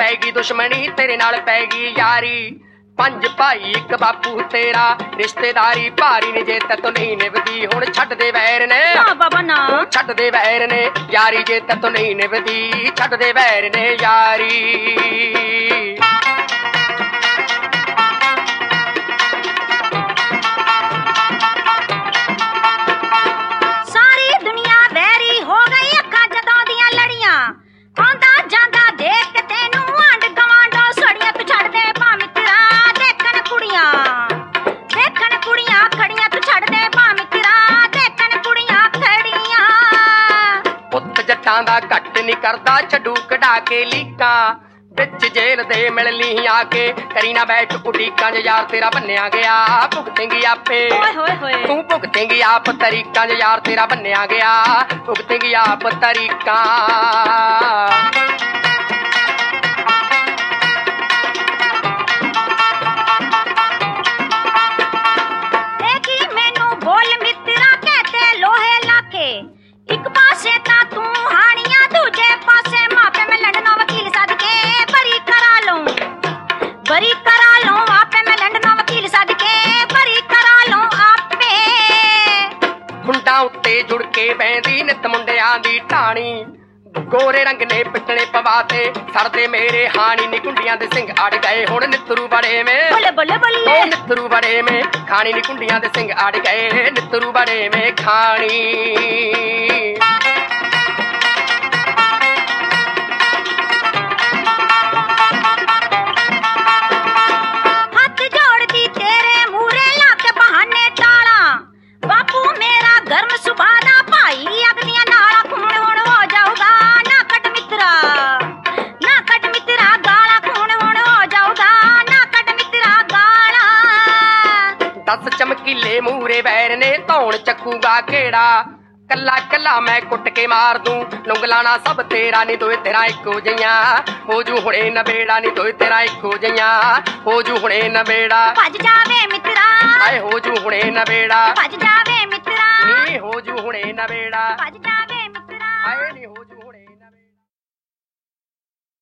ਪੈਗੀ ਦੁਸ਼ਮਣੀ ਤੇਰੇ ਨਾਲ ਪੈਗੀ ਯਾਰੀ। ਪੰਜ ਭਾਈ ਇੱਕ ਬਾਪੂ ਤੇਰਾ ਰਿਸ਼ਤੇਦਾਰੀ ਭਾਰੀ ਨੇ ਜੇ ਤੈਨੂੰ ਨਹੀਂ ਨਿਭਦੀ ਹੁਣ ਛੱਡ ਦੇ ਵੈਰ ਨੇ। ਬਾਬਾ ਨਾ ਛੱਡ ਦੇ ਵੈਰ ਨੇ ਯਾਰੀ ਜੇ ਤੈਨੂੰ ਨਹੀਂ ਨਿਭਦੀ ਛੱਡ ਦੇ ਵੈਰ ਨੇ ਯਾਰੀ। ਸਾਰੀ ਦੁਨੀਆ ਵੈਰੀ ਹੋ ਗਈ ਅੱਖਾਂ ਜਦੋਂ ਦੀਆਂ ਲੜੀਆਂ। ਆਉਂਦਾ ਜਾਂਦਾ ਦੇਖ ਤੈਨੂੰ ਆਂਡ ਗਵਾਂਡੋ ਸੜੀਆਂ ਤੂੰ ਛੱਡ ਦੇ ਭਾ ਮਿੱਤਰਾ ਦੇਖਣ ਕੁੜੀਆਂ ਖੜੀਆਂ ਤੂੰ ਛੱਡ ਦੇ ਭਾ ਮਿੱਤਰਾ ਦੇਖਣ ਕੁੜੀਆਂ ਖੜੀਆਂ। ਪੁੱਤ ਜੱਟਾਂ ਦਾ ਘੱਟ ਨਹੀਂ ਕਰਦਾ ਛੱਡੂ ਕਢਾ ਕੇ ਲੀਕਾਂ ਵਿੱਚ ਜੇਲ੍ਹ ਦੇ ਮਿਲ ਲਈ ਆ ਕੇ ਕਰੀ ਨਾ ਬੈਠ ਉਡੀਕਾਂ ਜੇ ਯਾਰ ਤੇਰਾ ਬੰਨਿਆ ਗਿਆ ਭੁਗਤੇਂਗੀ ਆਪੇ। ਤੂੰ ਭੁਗਤੇਂਗੀ ਆਪ ਤਰੀਕਾਂ ਜੇ ਯਾਰ ਤੇਰਾ ਬੰਨਿਆ ਗਿਆ ਭੁਗਤੇਂਗੀ ਆਪ ਤਰੀਕਾਂ। ਦੇਖੀ ਮੈਨੂੰ ਬੋਲ ਮਿੱਤਰਾ ਕਹਤੇ ਲੋਹੇ ਲਾਕੇ ਇੱਕ ਪਾਸੇ ਤਾਂ ਤੂੰ ਹਾਣੀਆਂ ਦੂਜੇ ਪਾਸੇ ਮਾਪੇ ਮੈਂ ਲੰਡਨੋਂ ਵਕੀਲ ਸੱਦ ਕੇ ਬਰੀ ਕਰਾ ਲਊਂ ਆਪੇ ਮੈਂ ਲੰਡਨੋਂ ਵਕੀਲ ਸੱਦ ਕੇ ਬਰੀ ਕਰਾ ਲਊਂ ਆਪੇ। ਮੁੰਡਾਂ ਉੱਤੇ ਜੁੜ ਕੇ ਬਹਿੰਦੀ ਨਿੱਤ ਮੁੰਡਿਆਂ ਦੀ ਢਾਣੀ ਗੋਰੇ ਰੰਗ ਨੇ ਪਿੱਟਣੇ ਪਵਾਤੇ ਸੜਦੇ ਮੇਰੇ ਹਾਣੀ ਨੀ ਕੁੰਡੀਆਂ ਦੇ ਸਿੰਘ ਅੜ ਗਏ ਹੁਣ ਨਿੱਤਰੂ ਬੜੇ ਮੇ ਬੱਲੇ ਨਿੱਤਰੂ ਬੜੇ ਮੇ ਖਾਣੀ ਨੀ ਕੁੰਡੀਆਂ ਦੇ ਸਿੰਘ ਅੜ ਗਏ ਨਿੱਤਰੂ ਬੜੇ ਮੇ ਖਾਣੀ। ਹੱਥ ਜੋੜਦੀ ਤੇਰੇ ਮੂਰੇ ਲਾ ਕੇ ਬਹਾਨੇ ਟਾਲਾਂ ਬਾਪੂ ਮੇਰਾ ਗਰਮ ਸੁਭਾਅ ਦਾ ਭਾਈ ਅਗਲੀਆਂ ਨਾਲਾਂ ਖੂਨ ਹੁਣ ਹੋ ਜਾਊਗਾ ਨਾ ਕੱਟ ਮਿੱਤਰਾ ਗਾਲਾਂ ਖੂਨ ਹੁਣ ਹੋ ਜਾਊਗਾ ਨਾ ਕੱਟ ਮਿੱਤਰਾ ਗਾਲਾਂ। 10 ਚਮਕੀਲੇ ਮੂਰੇ ਵੈਰ ਨੇ ਧੌਣ ਚੱਕੂਗਾ ਕਿਹੜਾ ਕੱਲਾ ਕੱਲਾ ਮੈਂ ਕੁੱਟ ਕੇ ਮਾਰ ਦੂੰ ਨੁੰਗਲਾਣਾ ਸਭ ਤੇਰਾ ਨੀ ਦੋਏ ਤੇਰਾ ਇੱਕੋ ਜਈਆਂ ਹੋ ਜੂ ਹੁਣੇ ਨਬੇੜਾ ਨੀ ਦੋਏ ਤੇਰਾ ਇੱਕੋ ਜਈਆਂ ਹੋ ਜੂ ਹੁਣੇ ਨਬੇੜਾ। ਭੱਜ ਜਾਵੇ ਮਿੱਤਰਾ ਆਏ ਹੋ ਜੂ ਹੁਣੇ ਨਬੇੜਾ ਭੱਜ ਜਾਵੇ ਮਿੱਤਰਾ ਨੀ ਹੋ ਜੂ ਹੁਣੇ ਨਬੇੜਾ ਭੱਜ ਜਾਵੇ ਮਿੱਤਰਾ ਆਏ ਨੀ